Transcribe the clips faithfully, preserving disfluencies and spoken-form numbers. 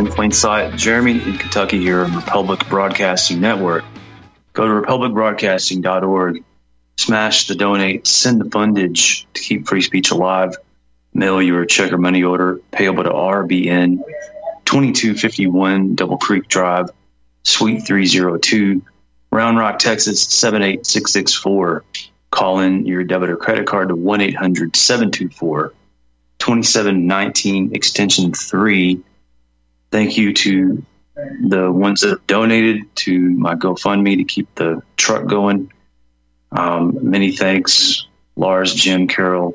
in plain sight. Jeremy in Kentucky here on Republic Broadcasting Network. Go to republic broadcasting dot org. Smash the donate. Send the fundage to keep free speech alive. Mail your check or money order payable to R B N twenty-two fifty-one Double Creek Drive, Suite three oh two, Round Rock, Texas seven eight six six four. Call in your debit or credit card to one eight hundred seven two four two seven one nine extension three. Thank you to the ones that have donated to my GoFundMe to keep the truck going. Um, many thanks, Lars, Jim, Carol.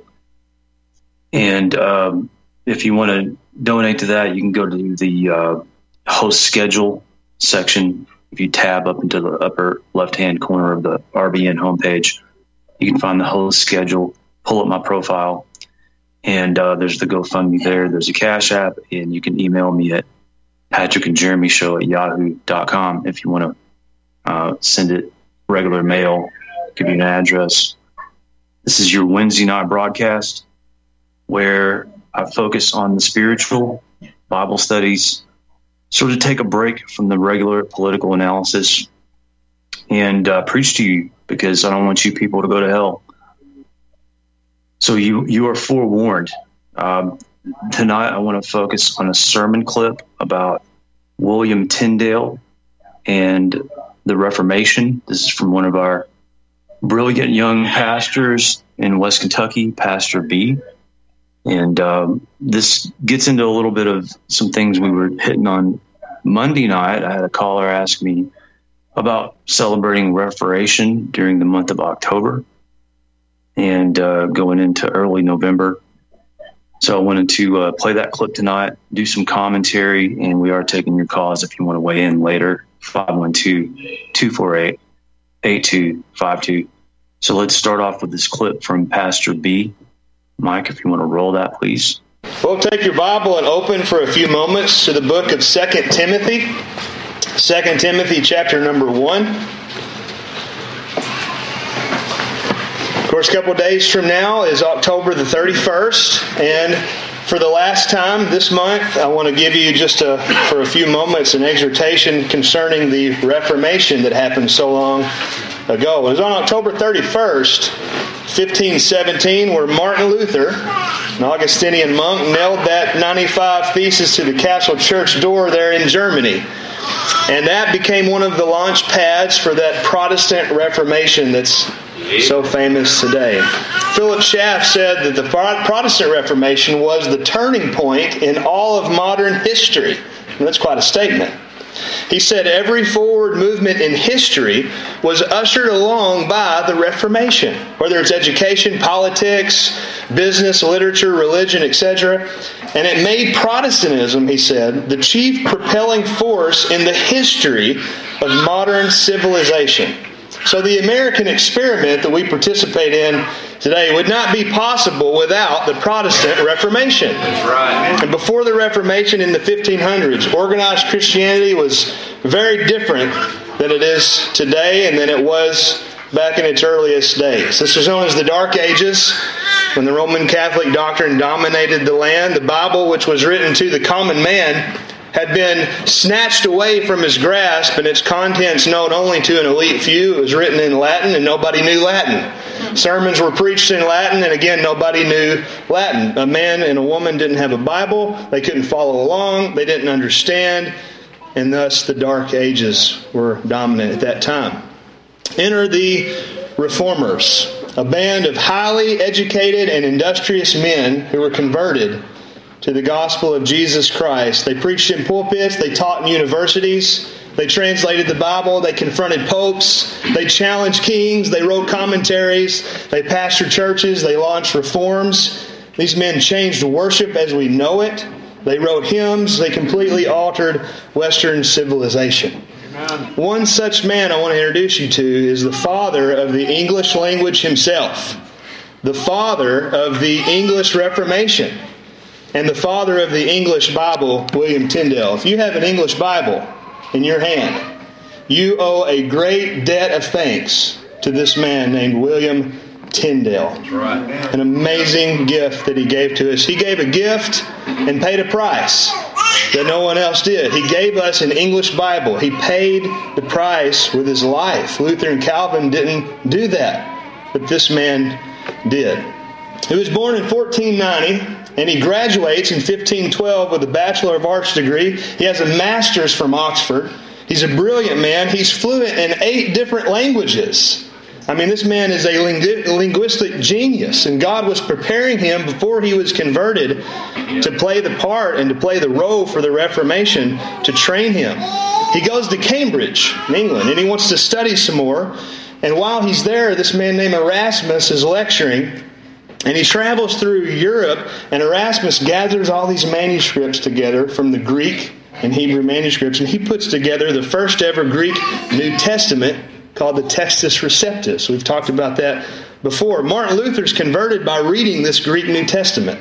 And um, if you want to donate to that, you can go to the uh, host schedule section. If you tab up into the upper left-hand corner of the R B N homepage, you can find the host schedule, pull up my profile, and uh, there's the GoFundMe there. There's a Cash App, and you can email me at Patrick and Jeremy Show at yahoo dot com if you want to uh, send it regular mail, give you an address. This is your Wednesday night broadcast where I focus on the spiritual, Bible studies, sort of take a break from the regular political analysis and uh, preach to you, because I don't want you people to go to hell. So you you are forewarned. Um, tonight I want to focus on a sermon clip about William Tyndale and the Reformation. This is from one of our brilliant young pastors in West Kentucky, Pastor B. And um, this gets into a little bit of some things we were hitting on Monday night. I had a caller ask me about celebrating Reformation during the month of October and uh, going into early November. So I wanted to uh, play that clip tonight, do some commentary, and we are taking your calls if you want to weigh in later, five one two, two four eight, eight two five two. So let's start off with this clip from Pastor B. Mike, if you want to roll that, please. Well, take your Bible and open for a few moments to the book of Second Timothy. Second Timothy chapter number one. Of course, a couple of days from now is October the thirty-first, and for the last time this month, I want to give you just a, for a few moments an exhortation concerning the Reformation that happened so long ago. It was on October thirty-first, fifteen seventeen, where Martin Luther, an Augustinian monk, nailed that ninety-five Theses to the castle church door there in Germany. And that became one of the launch pads for that Protestant Reformation that's so famous today. Philip Schaff said that the Protestant Reformation was the turning point in all of modern history. And that's quite a statement. He said every forward movement in history was ushered along by the Reformation, whether it's education, politics, business, literature, religion, et cetera. And it made Protestantism, he said, the chief propelling force in the history of modern civilization. So the American experiment that we participate in today would not be possible without the Protestant Reformation. That's right. And before the Reformation in the fifteen hundreds, organized Christianity was very different than it is today and than it was back in its earliest days. This was known as the Dark Ages, when the Roman Catholic doctrine dominated the land. The Bible, which was written to the common man, had been snatched away from his grasp, and its contents known only to an elite few. It was written in Latin, and nobody knew Latin. Sermons were preached in Latin, and again, nobody knew Latin. A man and a woman didn't have a Bible. They couldn't follow along. They didn't understand, and thus the Dark Ages were dominant at that time. Enter the Reformers, a band of highly educated and industrious men who were converted to the gospel of Jesus Christ. They preached in pulpits, they taught in universities, they translated the Bible, they confronted popes, they challenged kings, they wrote commentaries, they pastored churches, they launched reforms. These men changed worship as we know it. They wrote hymns, they completely altered Western civilization. Amen. One such man I want to introduce you to is the father of the English language himself, the father of the English Reformation, and the father of the English Bible, William Tyndale. If you have an English Bible in your hand, you owe a great debt of thanks to this man named William Tyndale. That's right. An amazing gift that he gave to us. He gave a gift and paid a price that no one else did. He gave us an English Bible. He paid the price with his life. Luther and Calvin didn't do that, but this man did. He was born in fourteen ninety, and he graduates in fifteen twelve with a Bachelor of Arts degree. He has a master's from Oxford. He's a brilliant man. He's fluent in eight different languages. I mean, this man is a lingu- linguistic genius, and God was preparing him before he was converted to play the part and to play the role for the Reformation, to train him. He goes to Cambridge in England, and he wants to study some more. And while he's there, this man named Erasmus is lecturing, and he travels through Europe, and Erasmus gathers all these manuscripts together from the Greek and Hebrew manuscripts, and he puts together the first ever Greek New Testament called the Textus Receptus. We've talked about that before. Martin Luther's converted by reading this Greek New Testament.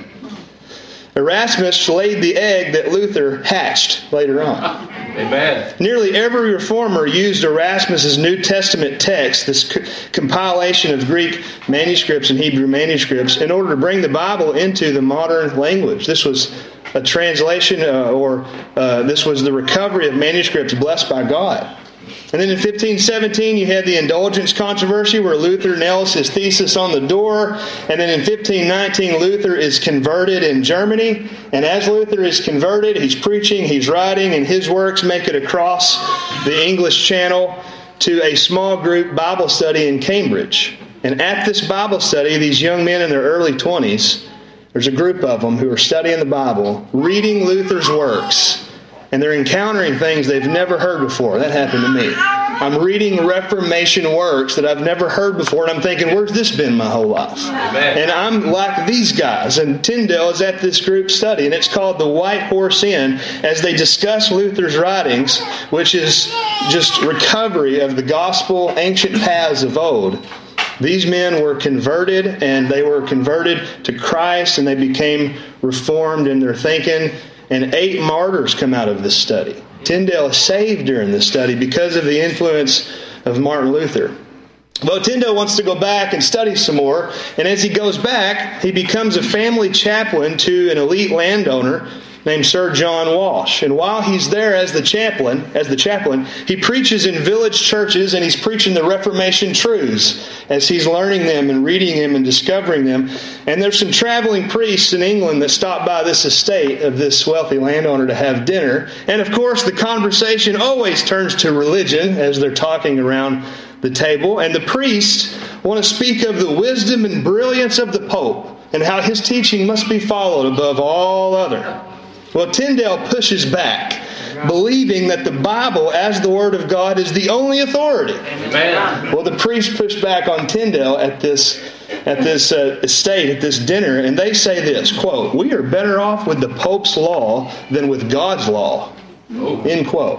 Erasmus laid the egg that Luther hatched later on. Amen. Nearly every reformer used Erasmus's New Testament text, this c- compilation of Greek manuscripts and Hebrew manuscripts, in order to bring the Bible into the modern language. This was a translation, uh, or uh, this was the recovery of manuscripts blessed by God. And then in fifteen seventeen, you had the Indulgence controversy, where Luther nails his thesis on the door. And then in fifteen nineteen, Luther is converted in Germany. And as Luther is converted, he's preaching, he's writing, and his works make it across the English Channel to a small group Bible study in Cambridge. And at this Bible study, these young men in their early twenties, there's a group of them who are studying the Bible, reading Luther's works, and they're encountering things they've never heard before. That happened to me. I'm reading Reformation works that I've never heard before, and I'm thinking, where's this been my whole life? Amen. And I'm like these guys. And Tyndale is at this group study, and it's called the White Horse Inn, as they discuss Luther's writings, which is just recovery of the gospel, ancient paths of old. These men were converted, and they were converted to Christ, and they became reformed in their thinking. And eight martyrs come out of this study. Tyndale is saved during this study because of the influence of Martin Luther. Well, Tyndale wants to go back and study some more. And as he goes back, he becomes a family chaplain to an elite landowner named Sir John Walsh. And while he's there as the chaplain, as the chaplain, he preaches in village churches, and he's preaching the Reformation truths as he's learning them and reading them and discovering them. And there's some traveling priests in England that stop by this estate of this wealthy landowner to have dinner. And of course, the conversation always turns to religion as they're talking around the table. And the priests want to speak of the wisdom and brilliance of the Pope and how his teaching must be followed above all other. Well, Tyndale pushes back, believing that the Bible, as the Word of God, is the only authority. Amen. Well, the priests push back on Tyndale at this at this uh, estate, at this dinner, and they say this, quote, "We are better off with the Pope's law than with God's law." Oh. End quote.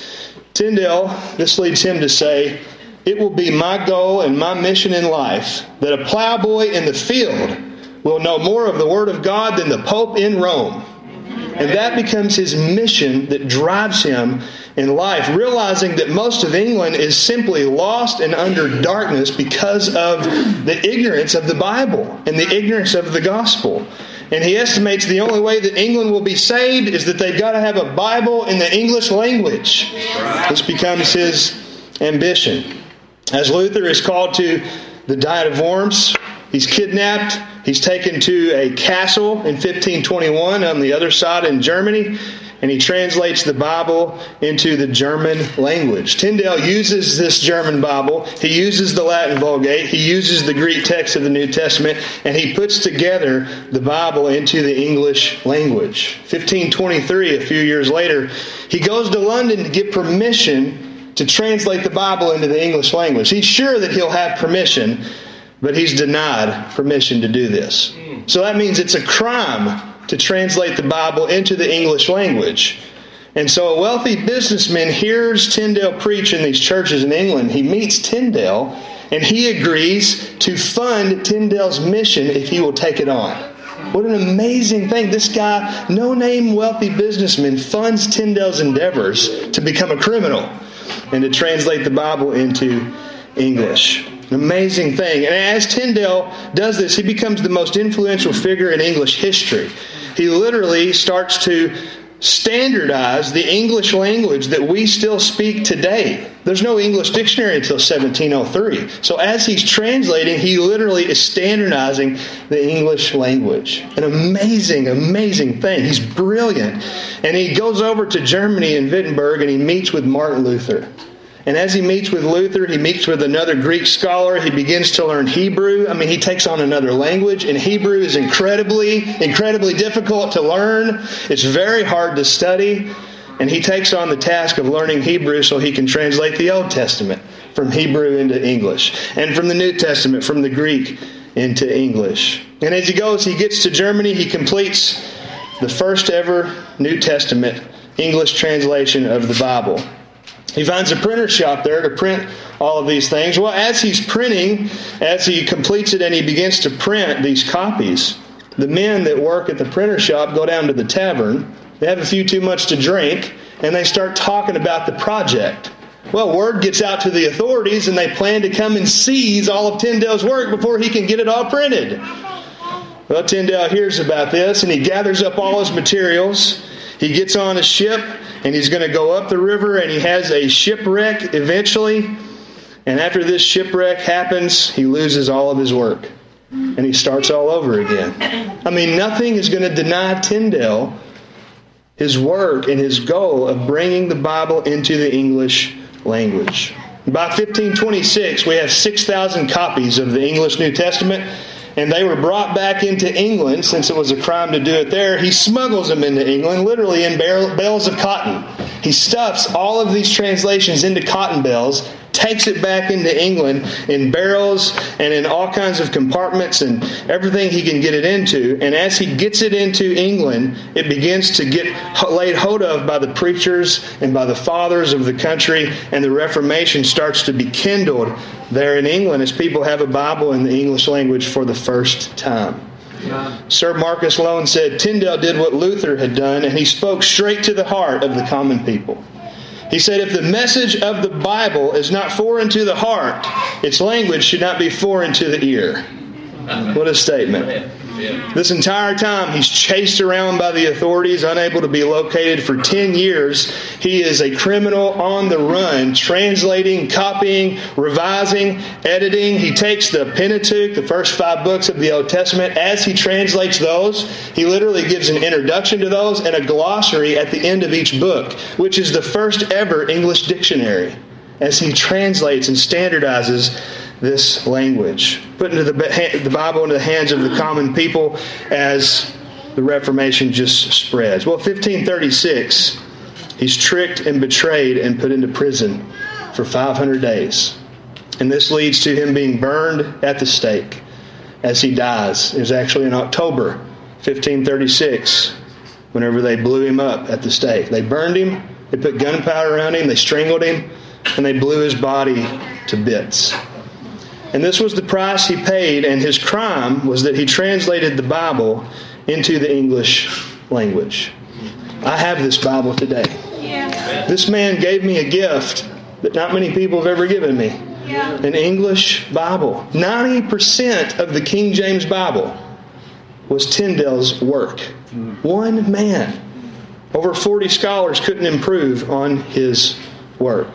Tyndale, this leads him to say, "It will be my goal and my mission in life that a plowboy in the field will know more of the Word of God than the Pope in Rome." And that becomes his mission that drives him in life, realizing that most of England is simply lost and under darkness because of the ignorance of the Bible and the ignorance of the gospel. And he estimates the only way that England will be saved is that they've got to have a Bible in the English language. This becomes his ambition. As Luther is called to the Diet of Worms, he's kidnapped. He's taken to a castle in fifteen twenty-one on the other side in Germany, and he translates the Bible into the German language. Tyndale uses this German Bible. He uses the Latin Vulgate. He uses the Greek text of the New Testament, and he puts together the Bible into the English language. fifteen twenty-three, a few years later, he goes to London to get permission to translate the Bible into the English language. He's sure that he'll have permission, but he's denied permission to do this. So that means it's a crime to translate the Bible into the English language. And so a wealthy businessman hears Tyndale preach in these churches in England. He meets Tyndale, and he agrees to fund Tyndale's mission if he will take it on. What an amazing thing. This guy, no-name wealthy businessman, funds Tyndale's endeavors to become a criminal and to translate the Bible into English. An amazing thing. And as Tyndale does this, he becomes the most influential figure in English history. He literally starts to standardized the English language that we still speak today. There's no English dictionary until seventeen oh three. So as he's translating, he literally is standardizing the English language. An amazing, amazing thing. He's brilliant. And he goes over to Germany in Wittenberg and he meets with Martin Luther. And as he meets with Luther, he meets with another Greek scholar. He begins to learn Hebrew. I mean, he takes on another language. And Hebrew is incredibly, incredibly difficult to learn. It's very hard to study. And he takes on the task of learning Hebrew so he can translate the Old Testament from Hebrew into English. And from the New Testament, from the Greek into English. And as he goes, he gets to Germany. He completes the first ever New Testament English translation of the Bible. He finds a printer shop there to print all of these things. Well, as he's printing, as he completes it and he begins to print these copies, the men that work at the printer shop go down to the tavern. They have a few too much to drink, and they start talking about the project. Well, word gets out to the authorities, and they plan to come and seize all of Tyndale's work before he can get it all printed. Well, Tyndale hears about this, and he gathers up all his materials. He gets on a ship, and he's going to go up the river, and he has a shipwreck eventually. And after this shipwreck happens, he loses all of his work. And he starts all over again. I mean, nothing is going to deny Tyndale his work and his goal of bringing the Bible into the English language. By fifteen twenty-six, we have six thousand copies of the English New Testament. And they were brought back into England, since it was a crime to do it there. He smuggles them into England, literally in bales of cotton. He stuffs all of these translations into cotton bales, takes it back into England in barrels and in all kinds of compartments and everything he can get it into. And as he gets it into England, it begins to get laid hold of by the preachers and by the fathers of the country, and the Reformation starts to be kindled there in England as people have a Bible in the English language for the first time. Yeah. Sir Marcus Loane said, Tyndale did what Luther had done, and he spoke straight to the heart of the common people. He said, if the message of the Bible is not foreign to the heart, its language should not be foreign to the ear. What a statement. This entire time, he's chased around by the authorities, unable to be located for ten years. He is a criminal on the run, translating, copying, revising, editing. He takes the Pentateuch, the first five books of the Old Testament. As he translates those, he literally gives an introduction to those and a glossary at the end of each book, which is the first ever English dictionary, as he translates and standardizes this language, putting the, the Bible into the hands of the common people as the Reformation just spreads. Well, fifteen thirty-six, he's tricked and betrayed and put into prison for five hundred days. And this leads to him being burned at the stake as he dies. It was actually in October fifteen thirty-six, whenever they blew him up at the stake. They burned him, they put gunpowder around him, they strangled him, and they blew his body to bits. And this was the price he paid, and his crime was that he translated the Bible into the English language. I have this Bible today. Yeah. This man gave me a gift that not many people have ever given me. Yeah. An English Bible. ninety percent of the King James Bible was Tyndale's work. One man. Over forty scholars couldn't improve on his work.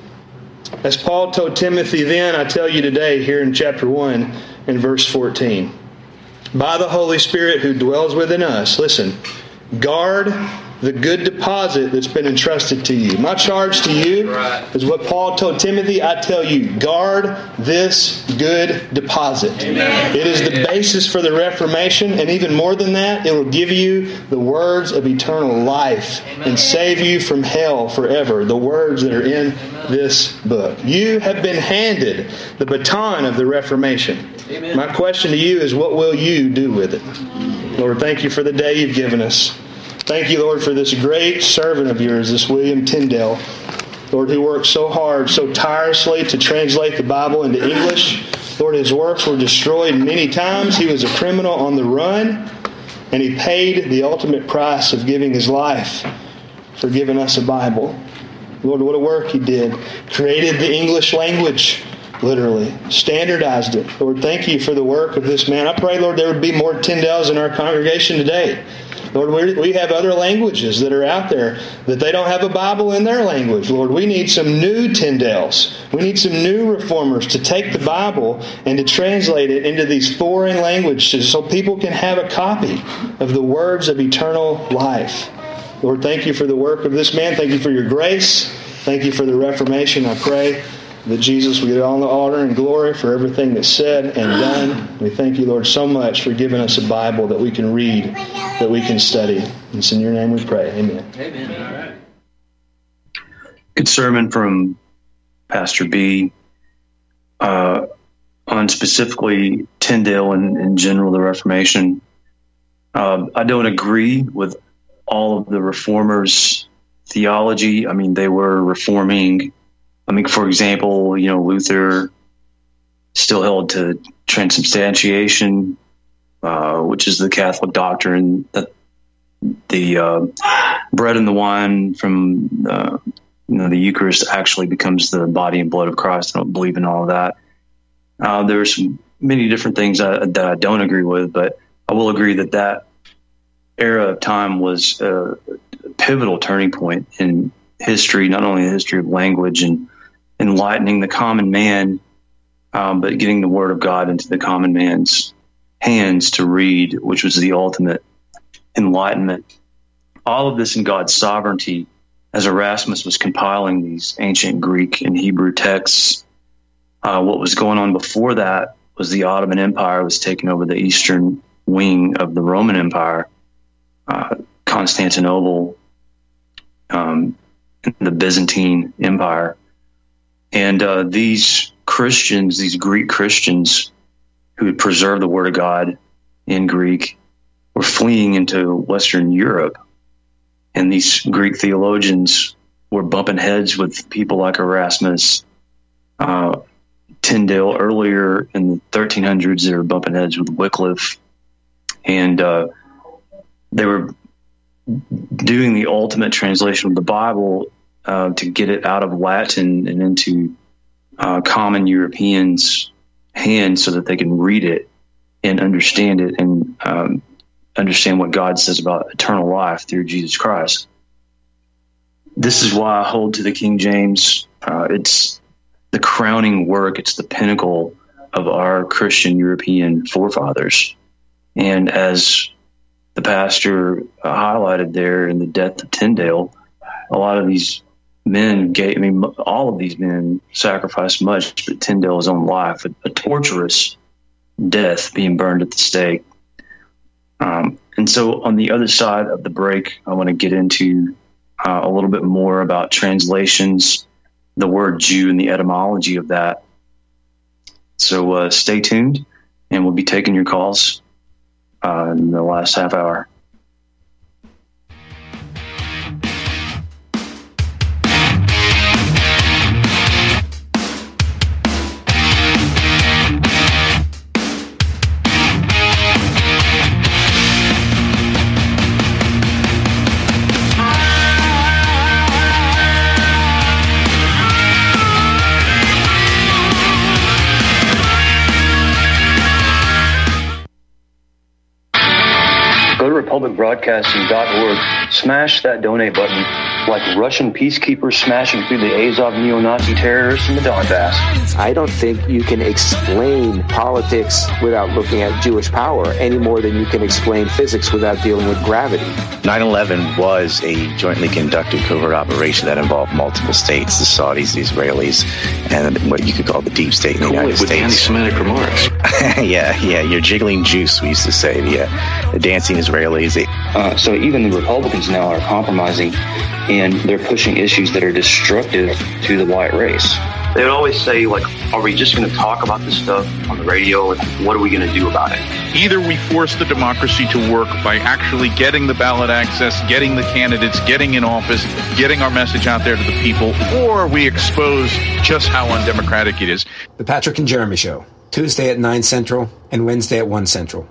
As Paul told Timothy then, I tell you today here in chapter one and verse fourteen. By the Holy Spirit who dwells within us, listen, guard the good deposit that's been entrusted to you. My charge to you is what Paul told Timothy. I tell you, guard this good deposit. Amen. It is the basis for the Reformation, and even more than that, it will give you the words of eternal life and save you from hell forever. The words that are in this book. You have been handed the baton of the Reformation. Amen. My question to you is, what will you do with it? Lord, thank you for the day you've given us. Thank you, Lord, for this great servant of yours, this William Tyndale, Lord, who worked so hard, so tirelessly to translate the Bible into English. Lord, his works were destroyed many times. He was a criminal on the run, and he paid the ultimate price of giving his life for giving us a Bible. Lord, what a work he did. Created the English language, literally. Standardized it. Lord, thank you for the work of this man. I pray, Lord, there would be more Tyndales in our congregation today. Lord, we we have other languages that are out there that they don't have a Bible in their language. Lord, we need some new Tyndales. We need some new reformers to take the Bible and to translate it into these foreign languages so people can have a copy of the words of eternal life. Lord, thank you for the work of this man. Thank you for your grace. Thank you for the Reformation. I pray that Jesus will get all the honor and glory for everything that's said and done. We thank you, Lord, so much for giving us a Bible that we can read, that we can study. And it's in your name we pray. Amen. Amen. Good sermon from Pastor B uh, on specifically Tyndale and in general the Reformation. Uh, I don't agree with all of the Reformers' theology. I mean, they were reforming. I mean, for example, you know, Luther still held to transubstantiation, uh, which is the Catholic doctrine that the uh, bread and the wine from uh, you know, the Eucharist actually becomes the body and blood of Christ. I don't believe in all of that. Uh, there's many different things I, that I don't agree with, but I will agree that that era of time was a pivotal turning point in history, not only the history of language and enlightening the common man, um, but getting the Word of God into the common man's hands to read, which was the ultimate enlightenment. All of this in God's sovereignty, as Erasmus was compiling these ancient Greek and Hebrew texts. Uh, what was going on before that was the Ottoman Empire was taking over the eastern wing of the Roman Empire, uh, Constantinople, um, the Byzantine Empire. And uh, these Christians, these Greek Christians who had preserved the Word of God in Greek, were fleeing into Western Europe. And these Greek theologians were bumping heads with people like Erasmus. Uh, Tyndale, earlier in the thirteen hundreds, they were bumping heads with Wycliffe. And uh, they were doing the ultimate translation of the Bible Uh, to get it out of Latin and into uh, common Europeans' hands so that they can read it and understand it and um, understand what God says about eternal life through Jesus Christ. This is why I hold to the King James. Uh, it's the crowning work. It's the pinnacle of our Christian European forefathers. And as the pastor uh, highlighted there in the death of Tyndale, a lot of these men gave, I mean, all of these men sacrificed much, but Tyndale's own life, a, a torturous death, being burned at the stake. Um, and so on the other side of the break, I want to get into uh, a little bit more about translations, the word Jew and the etymology of that. So uh, stay tuned, and we'll be taking your calls uh, in the last half hour. Go to republic broadcasting dot org, smash that donate button like Russian peacekeepers smashing through the Azov neo-Nazi terrorists in the Donbass. I don't think you can explain politics without looking at Jewish power any more than you can explain physics without dealing with gravity. nine eleven was a jointly conducted covert operation that involved multiple states, the Saudis, the Israelis, and what you could call the deep state in the United with States. Anti-Semitic remarks. yeah, yeah, you're jiggling juice, we used to say. The, uh, the dancing Israelis. They, Uh, so even the Republicans now are compromising, and they're pushing issues that are destructive to the white race. They would always say, like, are we just going to talk about this stuff on the radio? And what are we going to do about it? Either we force the democracy to work by actually getting the ballot access, getting the candidates, getting in office, getting our message out there to the people, or we expose just how undemocratic it is. The Patrick and Jeremy Show, Tuesday at nine Central and Wednesday at one Central.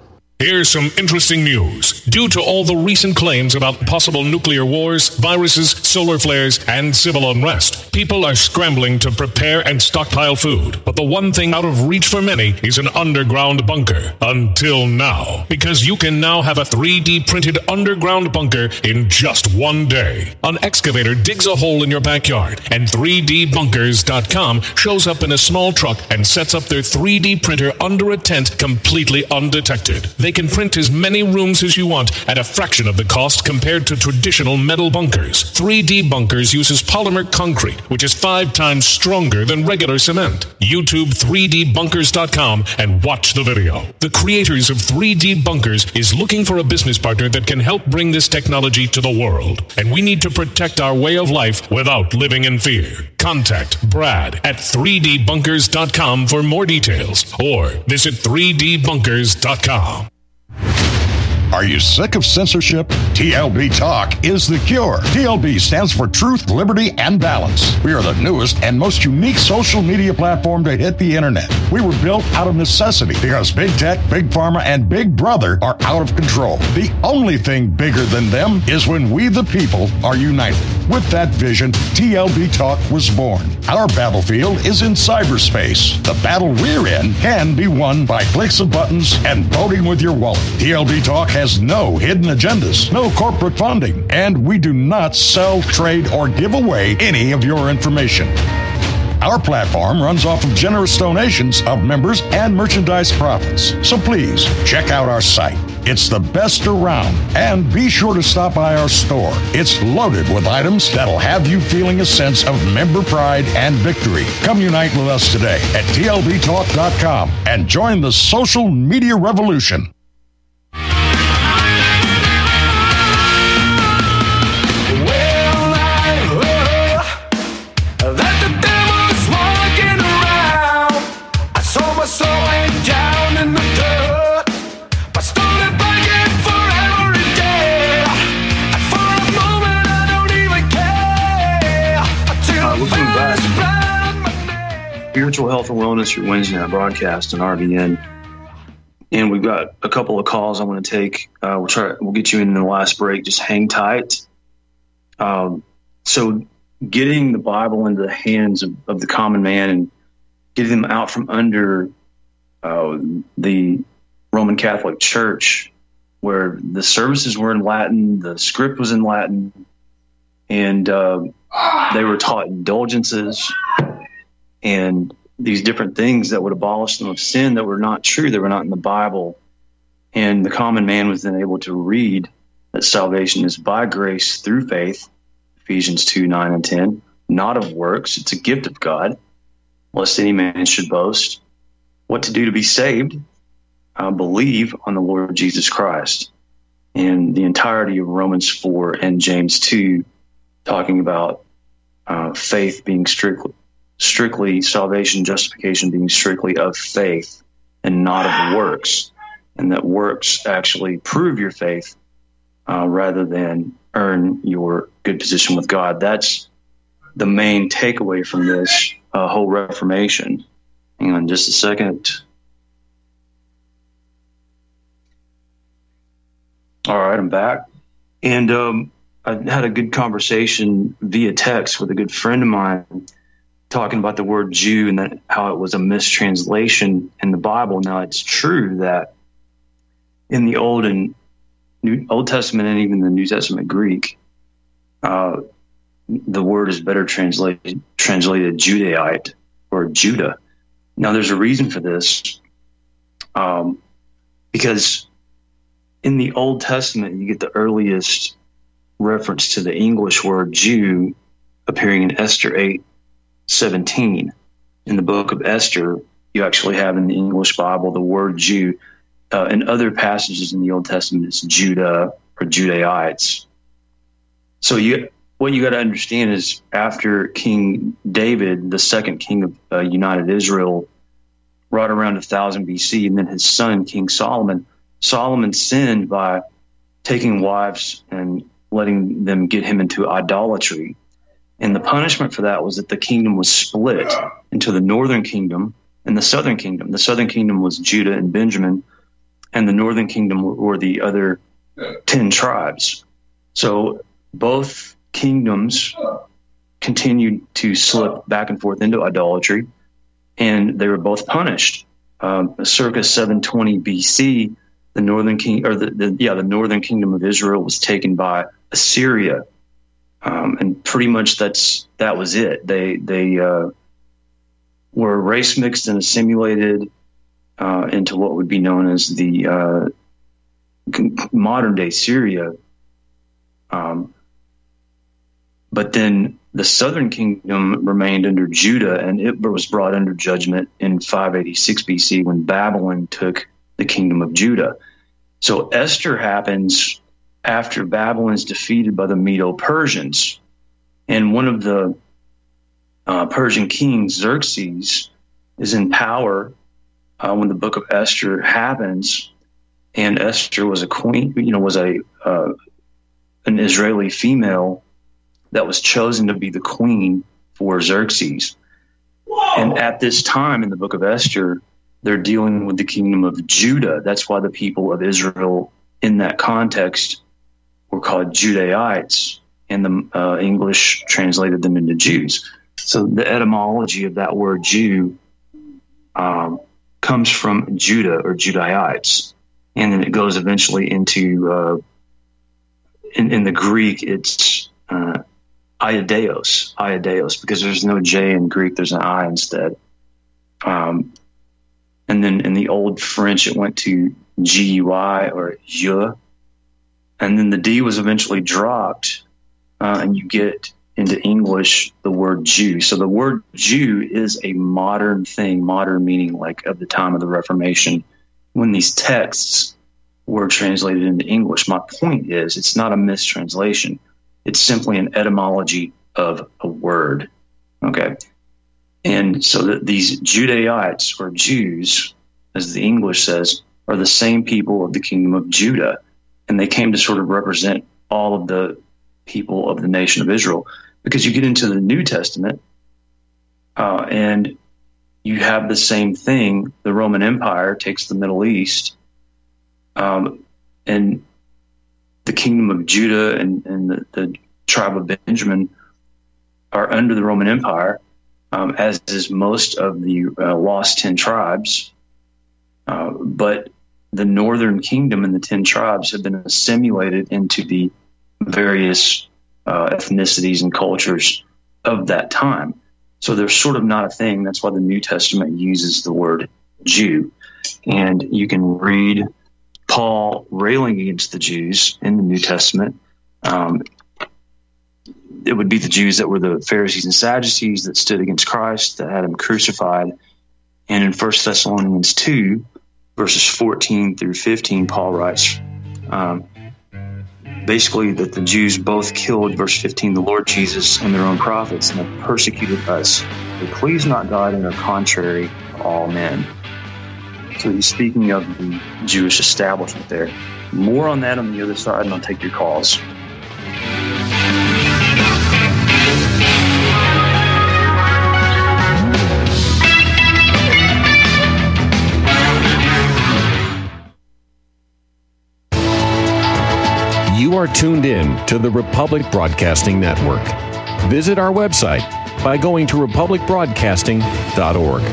Here's some interesting news. Due to all the recent claims about possible nuclear wars, viruses, solar flares, and civil unrest, people are scrambling to prepare and stockpile food. But the one thing out of reach for many is an underground bunker. Until now. Because you can now have a three D printed underground bunker in just one day. An excavator digs a hole in your backyard, and three D bunkers dot com shows up in a small truck and sets up their three D printer under a tent completely undetected. They can print as many rooms as you want at a fraction of the cost compared to traditional metal bunkers. three D Bunkers uses polymer concrete, which is five times stronger than regular cement. YouTube three D bunkers dot com and watch the video. The creators of three D Bunkers is looking for a business partner that can help bring this technology to the world. And we need to protect our way of life without living in fear. Contact Brad at three D bunkers dot com for more details, or visit three D bunkers dot com. Are you sick of censorship? T L B Talk is the cure. T L B stands for Truth, Liberty, and Balance. We are the newest and most unique social media platform to hit the internet. We were built out of necessity because Big Tech, Big Pharma, and Big Brother are out of control. The only thing bigger than them is when we the people are united. With that vision, T L B Talk was born. Our battlefield is in cyberspace. The battle we're in can be won by clicks of buttons and voting with your wallet. T L B Talk has no hidden agendas, no corporate funding, and we do not sell, trade, or give away any of your information. Our platform runs off of generous donations of members and merchandise profits. So please, check out our site. It's the best around. And be sure to stop by our store. It's loaded with items that'll have you feeling a sense of member pride and victory. Come unite with us today at T L B talk dot com and join the social media revolution. Spiritual Health and Wellness, your Wednesday night broadcast on R B N. And we've got a couple of calls I want to take. Uh, we'll try. We'll get you in the last break. Just hang tight. Um, so getting the Bible into the hands of, of the common man and getting them out from under uh, the Roman Catholic Church, where the services were in Latin, the script was in Latin, and uh, they were taught indulgences and these different things that would abolish them of sin that were not true, that were not in the Bible. And the common man was then able to read that salvation is by grace through faith, Ephesians two, nine and ten, not of works. It's a gift of God, lest any man should boast. What to do to be saved? Uh, believe on the Lord Jesus Christ. And the entirety of Romans four and James two, talking about uh, faith being strictly strictly salvation, justification being strictly of faith and not of works, and that works actually prove your faith uh, rather than earn your good position with God. That's the main takeaway from this uh, whole Reformation. Hang on just a second. All right, I'm back. And um, I had a good conversation via text with a good friend of mine talking about the word Jew and that how it was a mistranslation in the Bible. Now, it's true that in the Old and New, Old Testament and even the New Testament Greek, uh, the word is better translated translated Judaite or Judah. Now, there's a reason for this, um, because in the Old Testament, you get the earliest reference to the English word Jew appearing in Esther eight seventeen. In the book of Esther, you actually have in the English Bible the word Jew. Uh, in other passages in the Old Testament, it's Judah or Judaites. So you, what you got to understand is after King David, the second king of uh, United Israel, right around one thousand B C, and then his son, King Solomon, Solomon sinned by taking wives and letting them get him into idolatry. And the punishment for that was that the kingdom was split into the northern kingdom and the southern kingdom. The southern kingdom was Judah and Benjamin, and the northern kingdom were the other ten tribes. So both kingdoms continued to slip back and forth into idolatry, and they were both punished. Um, circa seven twenty B C, the northern king, or the, the yeah, the northern kingdom of Israel was taken by Assyria, um, and pretty much that's that was it. They they uh, were race mixed and assimilated uh, into what would be known as the uh, modern day Syria. Um, but then the southern kingdom remained under Judah, and it was brought under judgment in five eighty-six B C when Babylon took the kingdom of Judah. So Esther happens after Babylon is defeated by the Medo-Persians. And one of the uh, Persian kings, Xerxes, is in power uh, when the book of Esther happens. And Esther was a queen, you know, was a uh, an Israeli female that was chosen to be the queen for Xerxes. Whoa. And at this time in the book of Esther, they're dealing with the kingdom of Judah. That's why the people of Israel in that context were called Judaites, and the uh, English translated them into Jews. So the etymology of that word Jew um, comes from Judah or Judaites. And then it goes eventually into, uh, in, in the Greek, it's uh, Iaideos, Iaideos, because there's no J in Greek, there's an I instead. Um, and then in the old French, it went to G U I or Je. And then the D was eventually dropped, uh, and you get into English the word Jew. So the word Jew is a modern thing, modern meaning like of the time of the Reformation, when these texts were translated into English. My point is, it's not a mistranslation. It's simply an etymology of a word. Okay. And so that these Judaites or Jews, as the English says, are the same people of the kingdom of Judah. And they came to sort of represent all of the people of the nation of Israel. Because you get into the New Testament, uh, and you have the same thing. The Roman Empire takes the Middle East, um, and the kingdom of Judah and, and the, the tribe of Benjamin are under the Roman Empire, um, as is most of the uh, lost ten tribes. Uh, but the northern kingdom and the ten tribes have been assimilated into the various uh, ethnicities and cultures of that time. So they're sort of not a thing. That's why the New Testament uses the word Jew. And you can read Paul railing against the Jews in the New Testament. Um, it would be the Jews that were the Pharisees and Sadducees that stood against Christ, that had him crucified. And in First Thessalonians two, verses fourteen through fifteen, Paul writes, um, basically that the Jews both killed, verse fifteen, the Lord Jesus and their own prophets, and have persecuted us. They please not God and are contrary to all men. So he's speaking of the Jewish establishment there. More on that on the other side, and I'll take your calls. You are tuned in to the Republic Broadcasting Network. Visit our website by going to republic broadcasting dot org.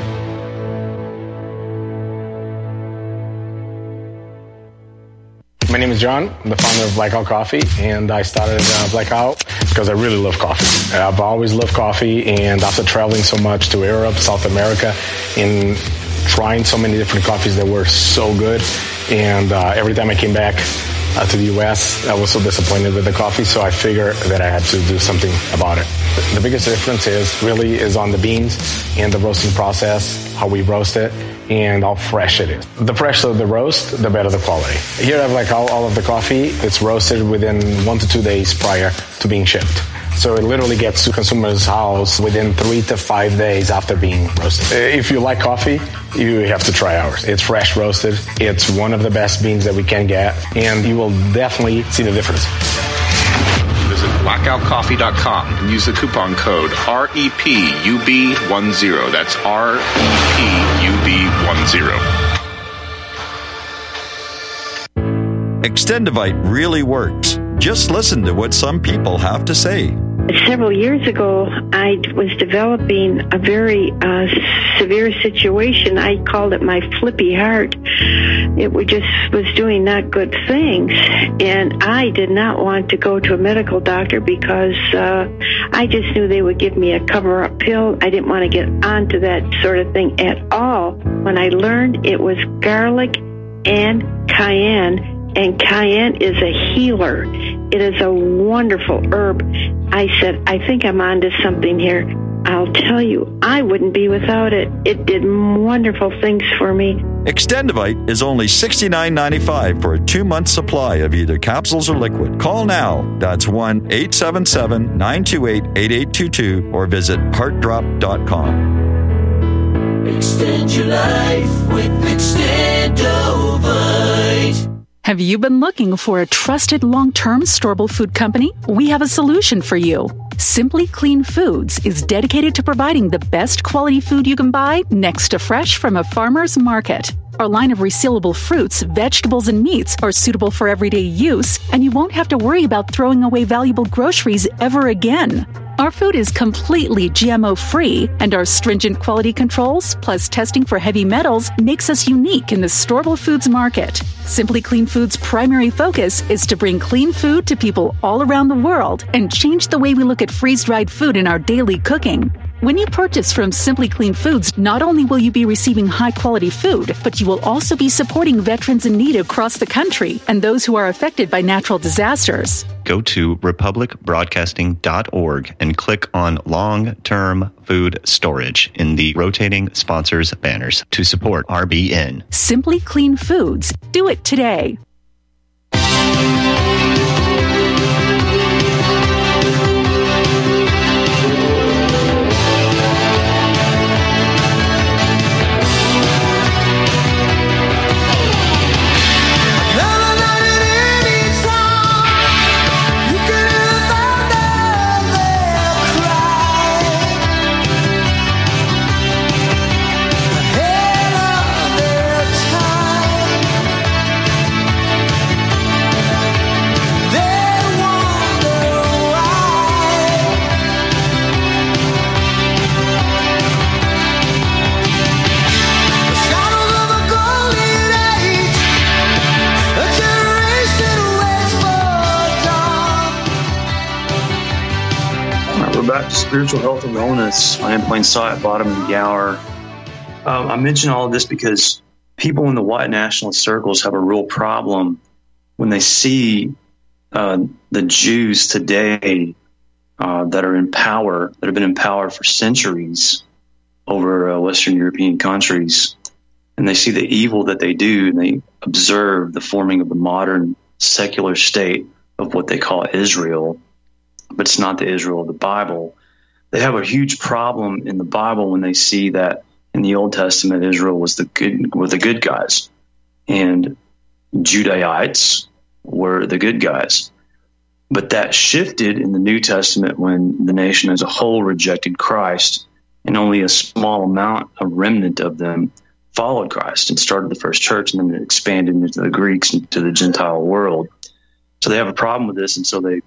My name is John. I'm the founder of Blackout Coffee, and I started uh, Blackout because I really love coffee. I've always loved coffee, and after traveling so much to Europe, South America, and trying so many different coffees that were so good, and uh, every time I came back uh, to the U S, I was so disappointed with the coffee, so I figured that I had to do something about it. The biggest difference is really is on the beans and the roasting process, how we roast it, and how fresh it is. The fresher the roast, the better the quality. Here I have like all, all of the coffee. It's roasted within one to two days prior to being shipped. So it literally gets to consumer's house within three to five days after being roasted. If you like coffee, you have to try ours. It's fresh roasted. It's one of the best beans that we can get, and you will definitely see the difference. Visit blackout coffee dot com and use the coupon code R E P U B ten. That's R E P U B ten. Extendivite really works. Just listen to what some people have to say. Several years ago, I was developing a very uh, severe situation. I called it my flippy heart. It was just was doing not good things, and I did not want to go to a medical doctor because uh, I just knew they would give me a cover-up pill. I didn't want to get onto that sort of thing at all. When I learned it was garlic and cayenne, and cayenne is a healer. It is a wonderful herb. I said, I think I'm onto something here. I'll tell you, I wouldn't be without it. It did wonderful things for me. Extendivite is only sixty-nine ninety-five for a two-month supply of either capsules or liquid. Call now. That's one eight seven seven, nine two eight, eight eight two two or visit heart drop dot com. Extend your life with Extendovite. Have you been looking for a trusted long-term storable food company? We have a solution for you. Simply Clean Foods is dedicated to providing the best quality food you can buy next to fresh from a farmer's market. Our line of resealable fruits, vegetables, and meats are suitable for everyday use, and you won't have to worry about throwing away valuable groceries ever again. Our food is completely G M O-free, and our stringent quality controls, plus testing for heavy metals, makes us unique in the storable foods market. Simply Clean Foods' primary focus is to bring clean food to people all around the world and change the way we look at freeze-dried food in our daily cooking. When you purchase from Simply Clean Foods, not only will you be receiving high-quality food, but you will also be supporting veterans in need across the country and those who are affected by natural disasters. Go to republic broadcasting dot org and click on Long-Term Food Storage in the rotating sponsors banners to support R B N. Simply Clean Foods. Do it today. Back to spiritual health and wellness. I am Plain Sight, bottom of the hour. Um, I mention all of this because people in the white nationalist circles have a real problem when they see uh, the Jews today uh, that are in power, that have been in power for centuries over uh, Western European countries, and they see the evil that they do, and they observe the forming of the modern secular state of what they call Israel. But it's not the Israel of the Bible. They have a huge problem in the Bible when they see that in the Old Testament, Israel was the good, were the good guys, and Judaites were the good guys. But that shifted in the New Testament when the nation as a whole rejected Christ, and only a small amount, a remnant of them, followed Christ and started the first church, and then it expanded into the Greeks and to the Gentile world. So they have a problem with this, and so they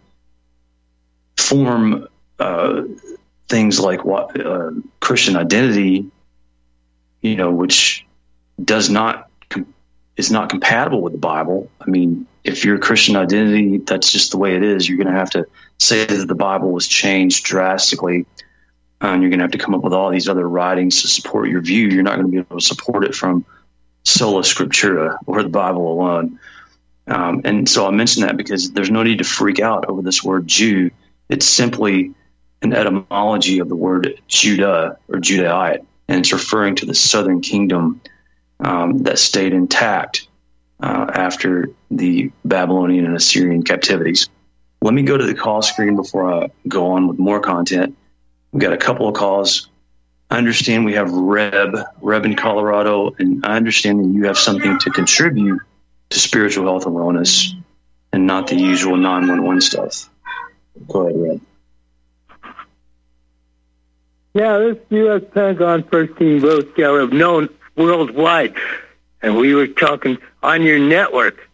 form uh, things like what uh, Christian identity, you know, which does not com- is not compatible with the Bible. I mean, if your Christian identity, that's just the way it is. You're going to have to say that the Bible was changed drastically, uh, and you're going to have to come up with all these other writings to support your view. You're not going to be able to support it from sola scriptura, or the Bible alone. Um, and so I mention that because there's no need to freak out over this word Jew. It's simply an etymology of the word Judah or Judaite, and it's referring to the southern kingdom um, that stayed intact uh, after the Babylonian and Assyrian captivities. Let me go to the call screen before I go on with more content. We've got a couple of calls. I understand we have Reb, Reb in Colorado, and I understand that you have something to contribute to spiritual health and wellness and not the usual nine one one stuff. Go ahead, Red. Yeah, this U S Pentagon first team growth scale of known worldwide. And we were talking on your network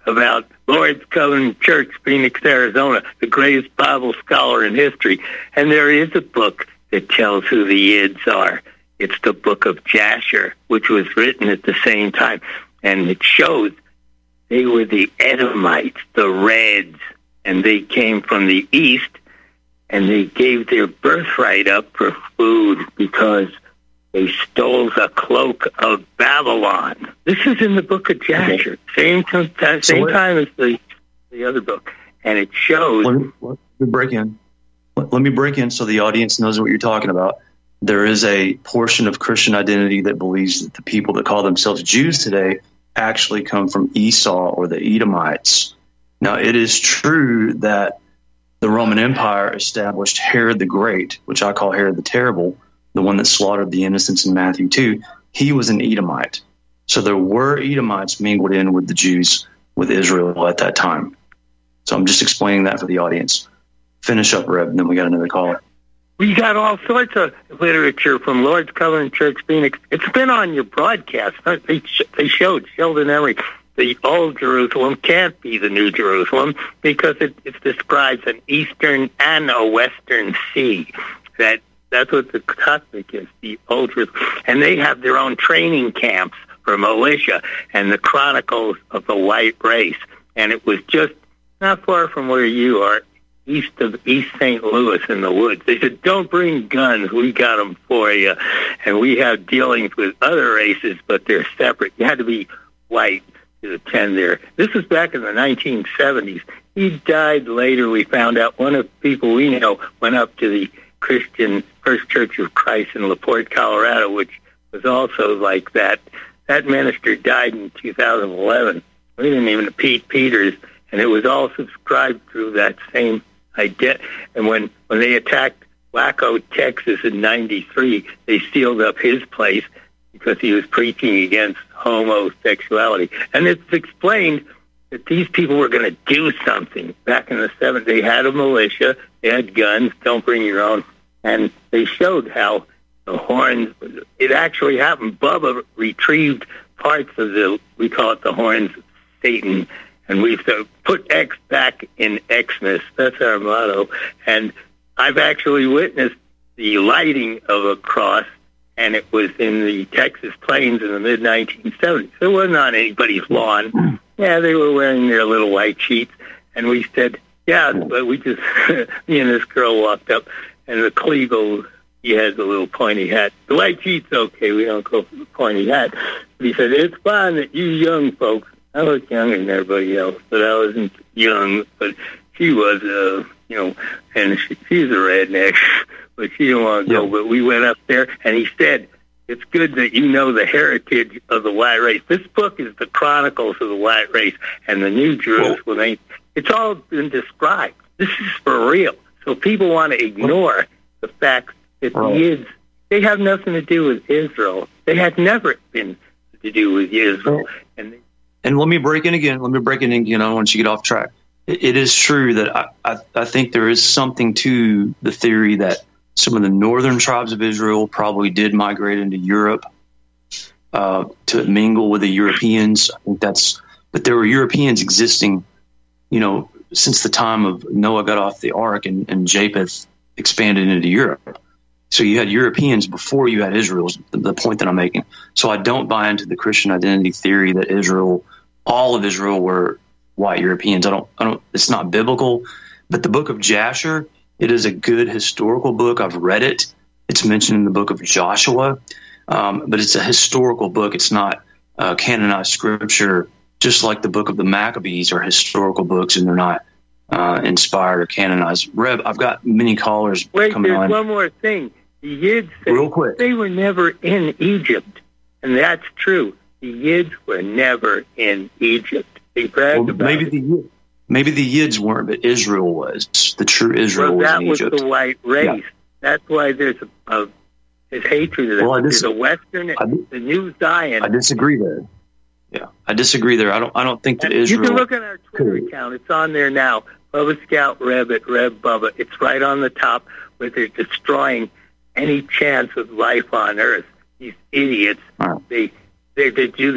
about Lord's Covenant Church, Phoenix, Arizona, the greatest Bible scholar in history. And there is a book that tells who the Yids are. It's the book of Jasher, which was written at the same time. And it shows they were the Edomites, the Reds, and they came from the east, and they gave their birthright up for food because they stole the cloak of Babylon. This is in the book of Jasher, same time, same so time as the the other book, and it shows. Let me, let me break in. Let, let me break in so the audience knows what you're talking about. There is a portion of Christian identity that believes that the people that call themselves Jews today actually come from Esau or the Edomites. Now, it is true that the Roman Empire established Herod the Great, which I call Herod the Terrible, the one that slaughtered the innocents in Matthew two. He was an Edomite. So there were Edomites mingled in with the Jews, with Israel at that time. So I'm just explaining that for the audience. Finish up, Reb, and then we got another caller. We got all sorts of literature from Lord's Covenant Church, Phoenix. It's been on your broadcast. They, they showed Sheldon Emery. The old Jerusalem can't be the new Jerusalem because it, it describes an eastern and a western sea. That That's what the Coptic is, the old Jerusalem. And they have their own training camps for militia and the Chronicles of the White Race. And it was just not far from where you are, east of East Saint Louis in the woods. They said, don't bring guns. We got them for you. And we have dealings with other races, but they're separate. You had to be white to attend there. This was back in the nineteen seventies. He died later. We found out one of the people we know went up to the Christian First Church of Christ in LaPorte, Colorado, which was also like that. That minister died in two thousand eleven. We didn't even Pete Peters, and it was all subscribed through that same idea. And when, when they attacked Waco, Texas in ninety-three, they sealed up his place because he was preaching against homosexuality. And it's explained that these people were going to do something. Back in the seventies, they had a militia, they had guns, don't bring your own. And they showed how the horns, it actually happened. Bubba retrieved parts of the, we call it the horns of Satan, and we've uh, put X back in Xmas. That's our motto. And I've actually witnessed the lighting of a cross, and it was in the Texas Plains in the mid nineteen seventies. It wasn't on anybody's lawn. Yeah, they were wearing their little white sheets, and we said, yeah, but we just, me and this girl walked up, and the Kleagle, he has a little pointy hat. The white sheet's okay, we don't go for the pointy hat. But he said, it's fine that you young folks, I look younger than everybody else, but I wasn't young, but she was, uh, you know, and she, she's a redneck, but she didn't want to go. But we went up there, and he said, it's good that you know the heritage of the white race. This book is the Chronicles of the White Race, and the New Jerusalem ain't. It's all been described. This is for real. So people want to ignore the fact that the Yids, they have nothing to do with Israel. They had never been to do with Israel. And they, And let me break in again. Let me break in again. I don't want you to get off track. It, it is true that I, I, I think there is something to the theory that some of the northern tribes of Israel probably did migrate into Europe uh, to mingle with the Europeans. I think that's, but there were Europeans existing, you know, since the time of Noah got off the ark and, and Japheth expanded into Europe. So you had Europeans before you had Israel, is the, the point that I'm making. So I don't buy into the Christian identity theory that Israel, all of Israel were white Europeans. I don't, I don't, it's not biblical. But the book of Jasher, it is a good historical book. I've read it. It's mentioned in the book of Joshua. Um, but it's a historical book. It's not uh, canonized scripture, just like the book of the Maccabees are historical books and they're not uh, inspired or canonized. Reb, I've got many callers Wait, coming there's on. one more thing. The Yids said Real quick. They were never in Egypt, and that's true. The Yids were never in Egypt. They bragged Well, about maybe it. the maybe the Yids weren't, but Israel was. The true Israel well, that was in was Egypt. the white race. Yeah. That's why there's a, a there's hatred of them. Well, I There's dis- a Western, I dis- the New Zion. I disagree there. Yeah, I disagree there. I don't. I don't think that And Israel. You can look at our Twitter account. It's on there now. Bubba Scout Reb at Reb Bubba. It's right on the top where they're destroying any chance of life on Earth. These idiots. Right. They, they they do this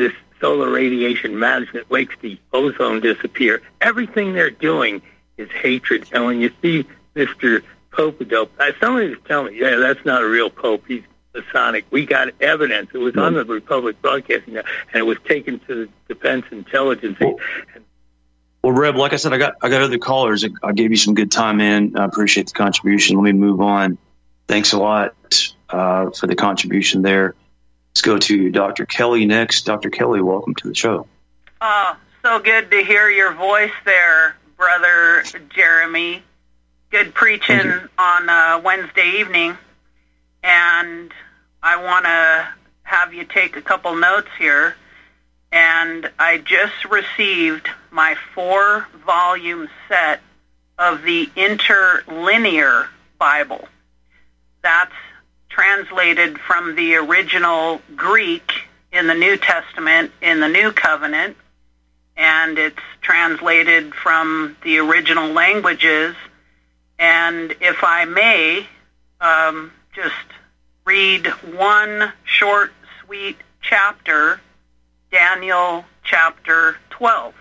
solar radiation management makes the ozone disappear. Everything they're doing is hatred. And when you see Mister Pope-a-dope, somebody was telling me, yeah, that's not a real Pope. He's Masonic. We got evidence. It was on the Republic Broadcasting, and it was taken to the Defense Intelligence. Well, well, Reb, like I said, I got I got other callers. I gave you some good time in. I appreciate the contribution. Let me move on. Thanks a lot uh, for the contribution there. Let's go to Doctor Kelly next. Doctor Kelly, welcome to the show. Oh, so good to hear your voice there, Brother Jeremy. Good preaching on uh, Wednesday evening. And I want to have you take a couple notes here. And I just received my four-volume set of the Interlinear Bible. That's translated from the original Greek in the New Testament, in the New Covenant, and it's translated from the original languages. And if I may, um, just read one short, sweet chapter, Daniel chapter twelve.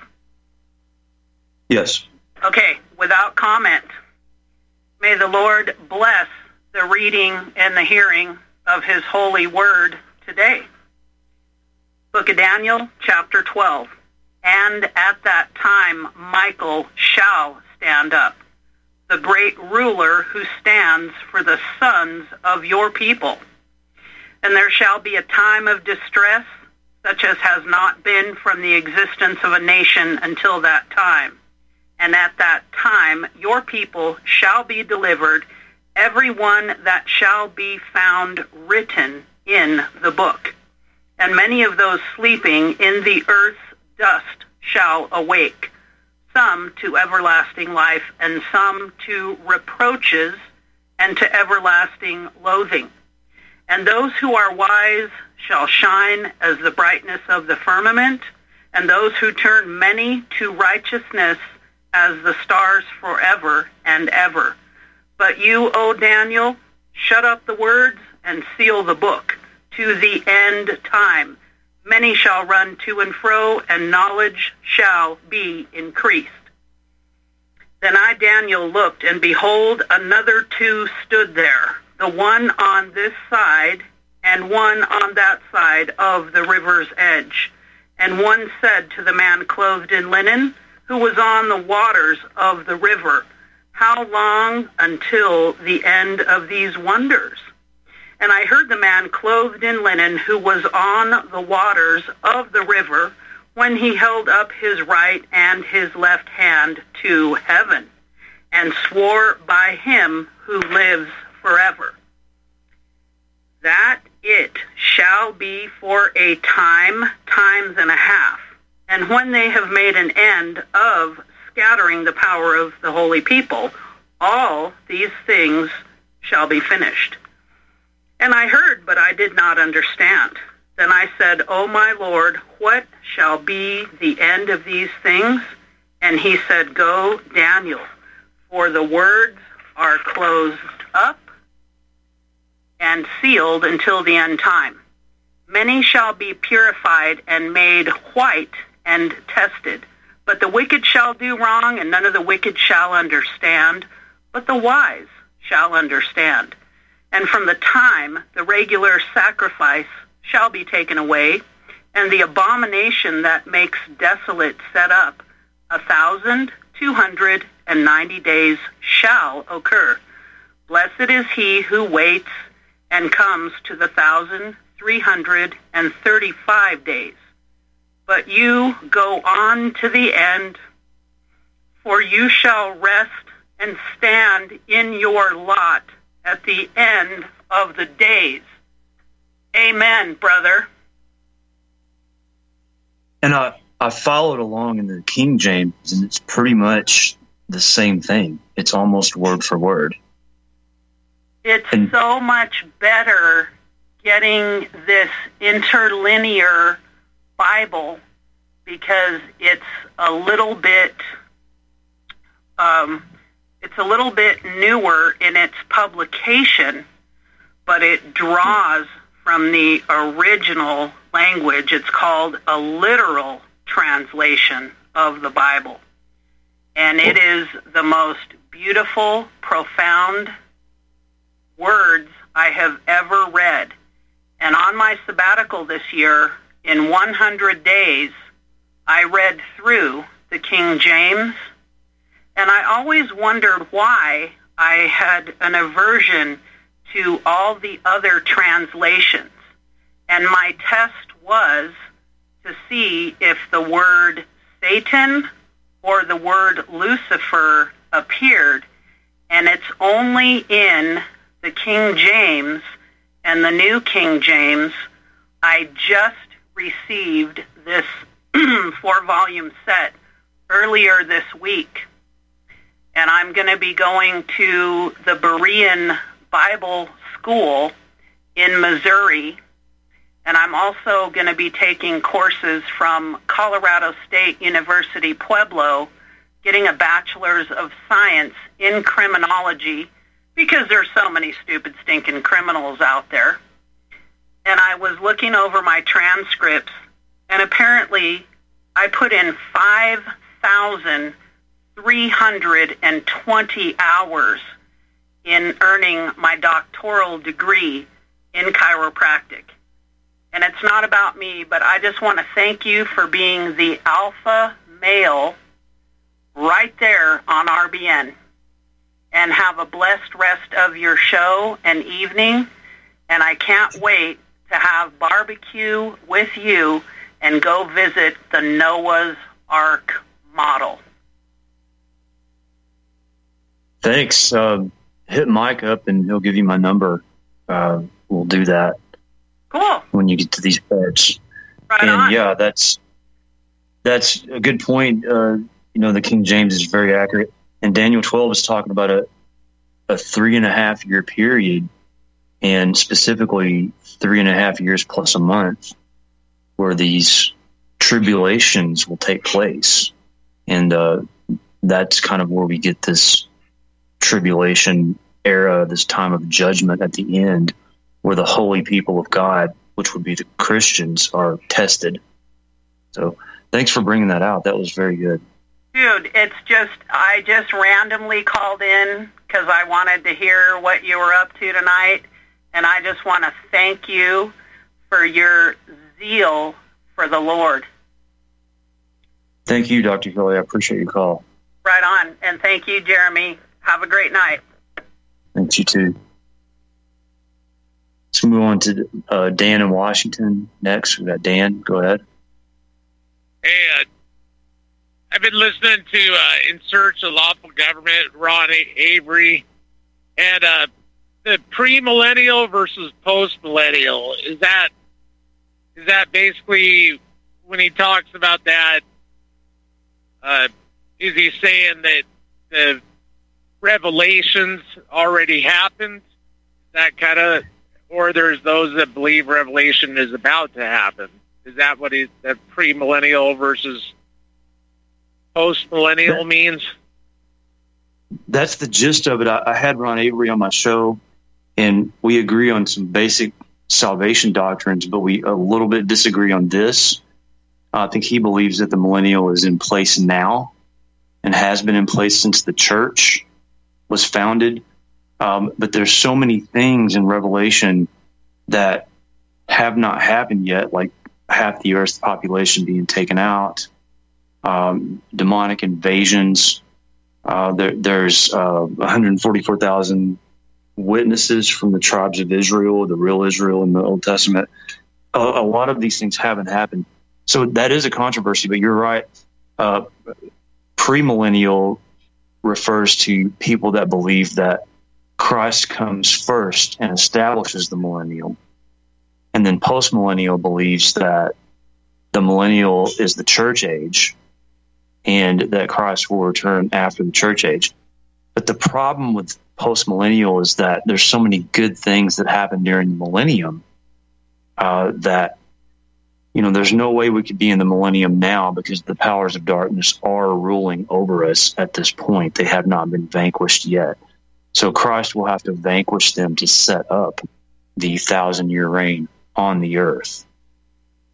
Yes. Okay, without comment. May the Lord bless the reading and the hearing of his holy word today. Book of Daniel, chapter twelve. And at that time Michael shall stand up, the great ruler who stands for the sons of your people. And there shall be a time of distress, such as has not been from the existence of a nation until that time. And at that time your people shall be delivered, every one that shall be found written in the book. And many of those sleeping in the earth's dust shall awake, some to everlasting life, and some to reproaches and to everlasting loathing. And those who are wise shall shine as the brightness of the firmament, and those who turn many to righteousness as the stars forever and ever. But you, O Daniel, shut up the words and seal the book to the end time. Many shall run to and fro, and knowledge shall be increased. Then I, Daniel, looked, and behold, another two stood there, the one on this side and one on that side of the river's edge. And one said to the man clothed in linen, who was on the waters of the river, how long until the end of these wonders? And I heard the man clothed in linen who was on the waters of the river when he held up his right and his left hand to heaven and swore by him who lives forever, that it shall be for a time, times and a half. And when they have made an end of scattering the power of the holy people, all these things shall be finished. And I heard, but I did not understand. Then I said, O my Lord, what shall be the end of these things? And he said, Go, Daniel, for the words are closed up and sealed until the end time. Many shall be purified and made white and tested. But the wicked shall do wrong, and none of the wicked shall understand, but the wise shall understand. And from the time the regular sacrifice shall be taken away, and the abomination that makes desolate set up, a thousand two hundred and ninety days shall occur. Blessed is he who waits and comes to the thousand three hundred and thirty-five days. But you go on to the end, for you shall rest and stand in your lot at the end of the days. Amen, brother. And I, I followed along in the King James, and it's pretty much the same thing. It's almost word for word. It's and, so much better getting this interlinear Bible because it's a little bit um, it's a little bit newer in its publication, but it draws from the original language. It's called a literal translation of the Bible. And it is the most beautiful, profound words I have ever read. And on my sabbatical this year, in one hundred days, I read through the King James, and I always wondered why I had an aversion to all the other translations. And my test was to see if the word Satan or the word Lucifer appeared, and it's only in the King James and the New King James. I just received this four-volume set earlier this week, and I'm going to be going to the Berean Bible School in Missouri, and I'm also going to be taking courses from Colorado State University, Pueblo, getting a bachelor's of science in criminology, because there's so many stupid, stinking criminals out there. And I was looking over my transcripts, and apparently I put in five thousand three hundred twenty hours in earning my doctoral degree in chiropractic. And it's not about me, but I just want to thank you for being the alpha male right there on R B N. And have a blessed rest of your show and evening. And I can't wait to have barbecue with you and go visit the Noah's Ark model. Thanks. Uh, hit Mike up and he'll give you my number. Uh, we'll do that. Cool. When you get to these parts. Right and on. yeah, that's that's a good point. Uh, you know, the King James is very accurate. And Daniel twelve is talking about a, a three and a half year period, and specifically three and a half years plus a month, where these tribulations will take place. And uh, that's kind of where we get this tribulation era, this time of judgment at the end, where the holy people of God, which would be the Christians, are tested. So thanks for bringing that out. That was very good. Dude, it's just, I just randomly called in because I wanted to hear what you were up to tonight, and I just want to thank you for your zeal for the Lord. Thank you, Doctor Kelly. I appreciate your call. Right on, and thank you, Jeremy. Have a great night. Thanks, you too. Let's move on to uh, Dan in Washington next. We got Dan. Go ahead. Hey, uh, I've been listening to uh, In Search of Lawful Government, Ron Avery, and uh, the pre-millennial versus post-millennial. Is that is that basically when he talks about that? Uh, is he saying that the revelations already happened? That kind of, or there's those that believe revelation is about to happen. Is that what he, that pre-millennial versus post-millennial means? That's the gist of it. I, I had Ron Avery on my show, and we agree on some basic salvation doctrines, but we a little bit disagree on this. I think he believes that the millennial is in place now and has been in place since the church was founded. Um, but there's so many things in Revelation that have not happened yet, like half the Earth's population being taken out, um, demonic invasions. Uh, there, there's uh, one hundred forty-four thousand witnesses from the tribes of Israel, the real Israel in the Old Testament. A, a lot of these things haven't happened. So that is a controversy, but you're right. Uh, premillennial refers to people that believe that Christ comes first and establishes the millennial. And then postmillennial believes that the millennial is the church age and that Christ will return after the church age. But the problem with postmillennial is that there's so many good things that happen during the millennium uh, that, you know, there's no way we could be in the millennium now because the powers of darkness are ruling over us at this point. They have not been vanquished yet. So Christ will have to vanquish them to set up the thousand-year reign on the earth.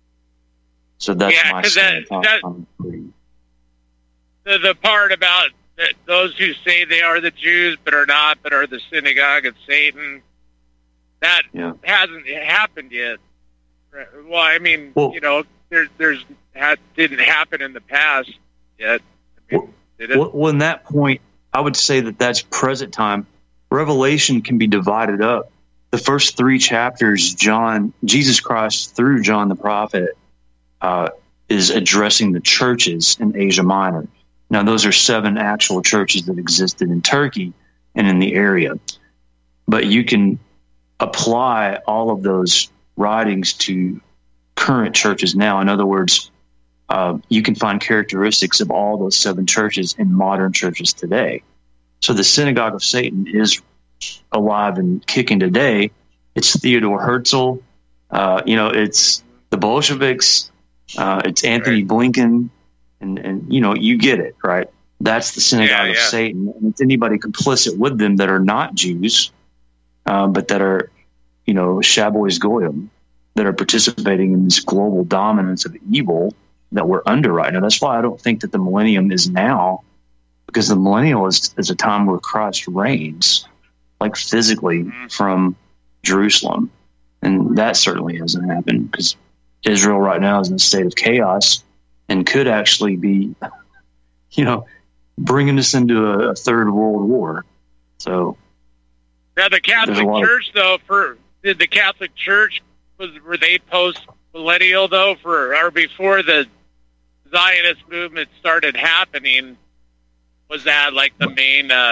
So that's yeah, my that, stance on, that, on the creed. The, the part about that those who say they are the Jews but are not, but are the synagogue of Satan, that yeah. hasn't happened yet. Well, I mean, well, you know, there, there's that didn't happen in the past yet. I mean, well, did it? Well, well, in that point, I would say that that's present time. Revelation can be divided up. The first three chapters, John, Jesus Christ through John the prophet, uh, is addressing the churches in Asia Minor. Now, those are seven actual churches that existed in Turkey and in the area. But you can apply all of those writings to current churches now. In other words, uh, you can find characteristics of all those seven churches in modern churches today. So the synagogue of Satan is alive and kicking today. It's Theodore Herzl. Uh, you know, it's the Bolsheviks. Uh, it's Anthony right. Blinken. And, and, you know, you get it, right? That's the synagogue yeah, yeah. of Satan. And it's anybody complicit with them that are not Jews, uh, but that are, you know, Shabois Goyim, that are participating in this global dominance of evil that we're under right now. That's why I don't think that the millennium is now, because the millennial is, is a time where Christ reigns, like physically mm-hmm. from Jerusalem. And that certainly hasn't happened, because Israel right now is in a state of chaos and could actually be, you know, bringing us into a, a third world war. So now the Catholic Church, of, though, for did the Catholic Church was were they post millennial though, for or before the Zionist movement started happening? Was that like the main? Uh,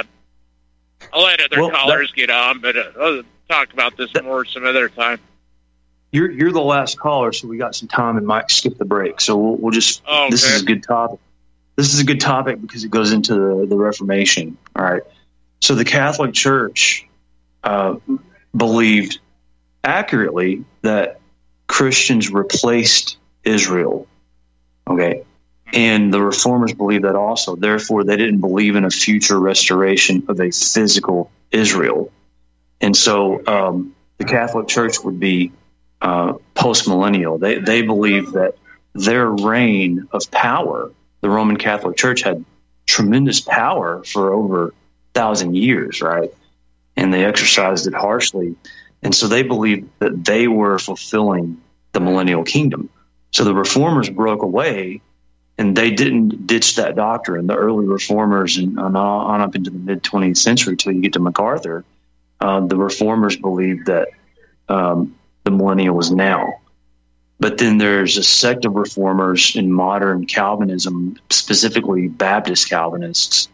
I'll let other well, callers that, get on, but uh, I'll talk about this that, more some other time. You're you're the last caller, so we got some time and might skip the break. So we'll, we'll just. Oh, okay. This is a good topic. This is a good topic because it goes into the, the Reformation. All right. So the Catholic Church uh, believed accurately that Christians replaced Israel. Okay. And the Reformers believed that also. Therefore, they didn't believe in a future restoration of a physical Israel. And so um, the Catholic Church would be uh, post-millennial. They, they believed that their reign of power, the Roman Catholic Church had tremendous power for over a thousand years, right? And they exercised it harshly. And so they believed that they were fulfilling the millennial kingdom. So the Reformers broke away, and they didn't ditch that doctrine. The early Reformers and on, on up into the mid-twentieth century till you get to MacArthur, uh, the Reformers believed that um, the millennial was now. But then there's a sect of reformers in modern Calvinism, specifically Baptist Calvinists,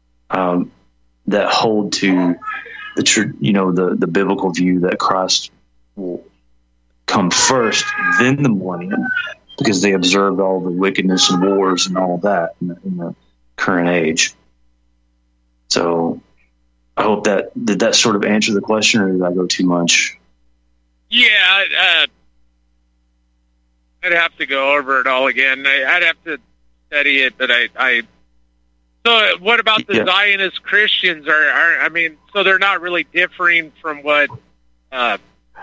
um, that hold to the tr- you know the the biblical view that Christ will come first, then the millennium, because they observed all the wickedness and wars and all of that in the, in the current age. So I hope that did that sort of answer the question, or did I go too much? Yeah. Uh... I'd have to go over it all again. I, I'd have to study it, but I, I. So, what about the yeah. Zionist Christians? Are, are I mean, so they're not really differing from what, uh,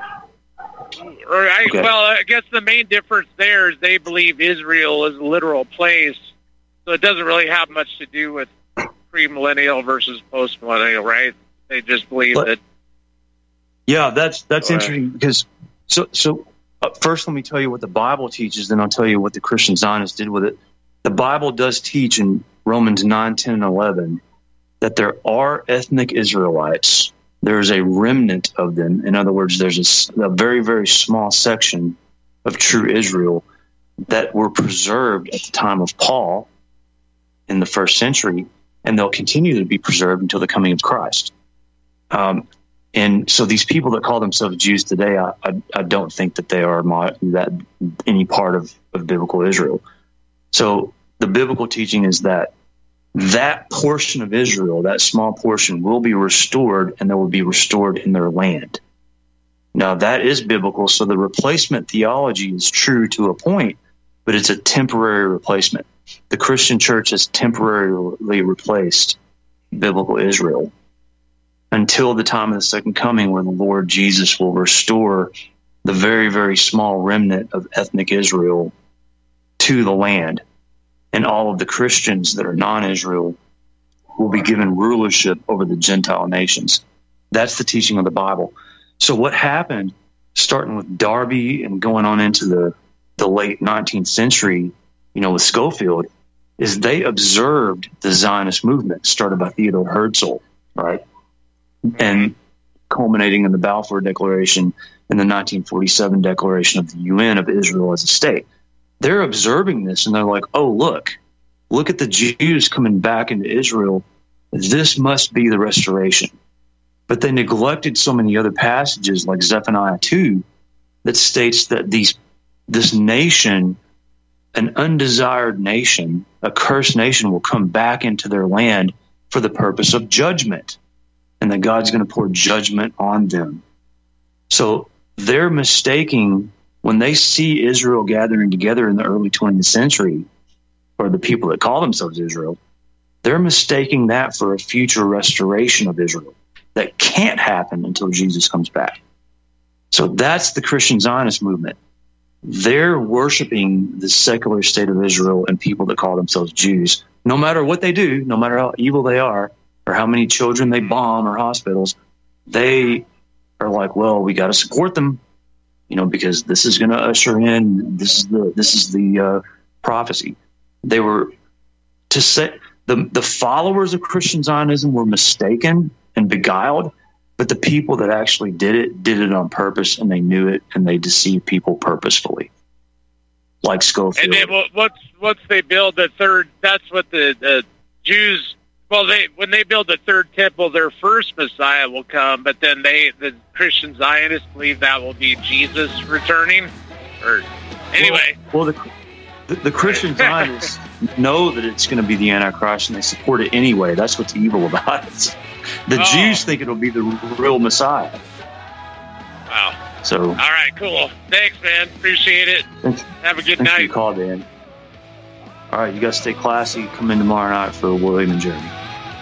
or I, okay. well, I guess the main difference there is they believe Israel is a literal place, so it doesn't really have much to do with premillennial versus postmillennial, right? They just believe but, that. Yeah, that's that's interesting because so so. Uh, first, let me tell you what the Bible teaches, then I'll tell you what the Christian Zionists did with it. The Bible does teach in Romans nine, ten, and eleven that there are ethnic Israelites. There's a remnant of them. In other words, there's a, a very, very small section of true Israel that were preserved at the time of Paul in the first century, and they'll continue to be preserved until the coming of Christ. Um, And so these people that call themselves Jews today, I, I, I don't think that they are my, that any part of, of biblical Israel. So the biblical teaching is that that portion of Israel, that small portion, will be restored, and they will be restored in their land. Now, that is biblical, so the replacement theology is true to a point, but it's a temporary replacement. The Christian church has temporarily replaced biblical Israel until the time of the second coming, where the Lord Jesus will restore the very, very small remnant of ethnic Israel to the land, and all of the Christians that are non-Israel will be given rulership over the Gentile nations. That's the teaching of the Bible. So what happened, starting with Darby and going on into the, the late nineteenth century, you know, with Schofield, is they observed the Zionist movement started by Theodore Herzl, right? And culminating in the Balfour Declaration and the nineteen forty-seven Declaration of the U N of Israel as a state. They're observing this and they're like, oh, look, look at the Jews coming back into Israel. This must be the restoration. But they neglected so many other passages like Zephaniah two that states that these this nation, an undesired nation, a cursed nation, will come back into their land for the purpose of judgment, and that God's going to pour judgment on them. So they're mistaking, when they see Israel gathering together in the early twentieth century, or the people that call themselves Israel, they're mistaking that for a future restoration of Israel that can't happen until Jesus comes back. So that's the Christian Zionist movement. They're worshiping the secular state of Israel and people that call themselves Jews. No matter what they do, no matter how evil they are, or how many children they bomb or hospitals, they are like, well, we got to support them, you know, because this is going to usher in, this is the, this is the uh, prophecy. They were to say, the, the followers of Christian Zionism were mistaken and beguiled, but the people that actually did it, did it on purpose, and they knew it, and they deceived people purposefully. Like Schofield. And then once, once they build the third, that's what the, the Jews, well, they when they build the third temple, their first Messiah will come, but then they, the Christian Zionists, believe that will be Jesus returning. Or anyway. Well, well the, the, the Christian Zionists know that it's going to be the Antichrist, and they support it anyway. That's what's evil about it. The oh. Jews think it'll be the real Messiah. Wow. So. All right, cool. Thanks, man. Appreciate it. Thanks. Have a good Thanks night. for your call, Dan. All right, you guys stay classy. Come in tomorrow night for William and Jeremy.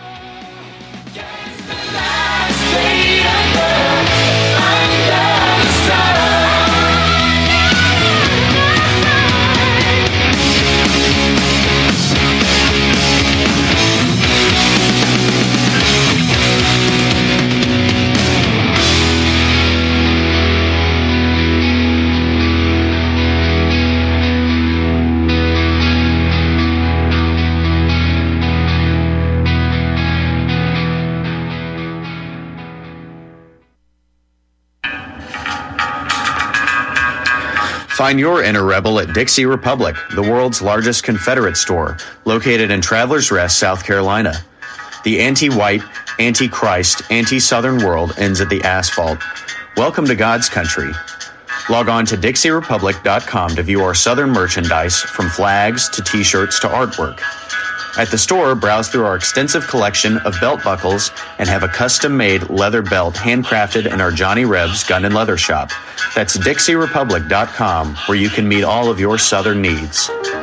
Find your inner rebel at Dixie Republic, the world's largest Confederate store, located in Travelers Rest, South Carolina. The anti-white, anti-Christ, anti-Southern world ends at the asphalt. Welcome to God's country. Log on to Dixie Republic dot com to view our Southern merchandise, from flags to t-shirts to artwork. At the store, browse through our extensive collection of belt buckles and have a custom-made leather belt handcrafted in our Johnny Rebs Gun and Leather Shop. That's Dixie Republic dot com, where you can meet all of your Southern needs.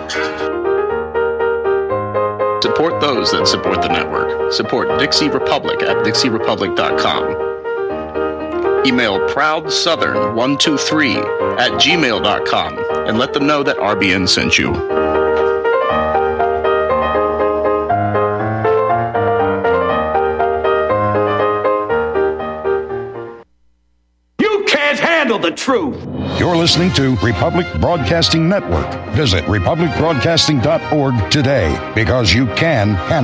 Support those that support the network. Support Dixie Republic at Dixie Republic dot com. Email proud southern one two three at gmail dot com and let them know that R B N sent you. The truth. You're listening to Republic Broadcasting Network. Visit republic broadcasting dot org today, because you can handle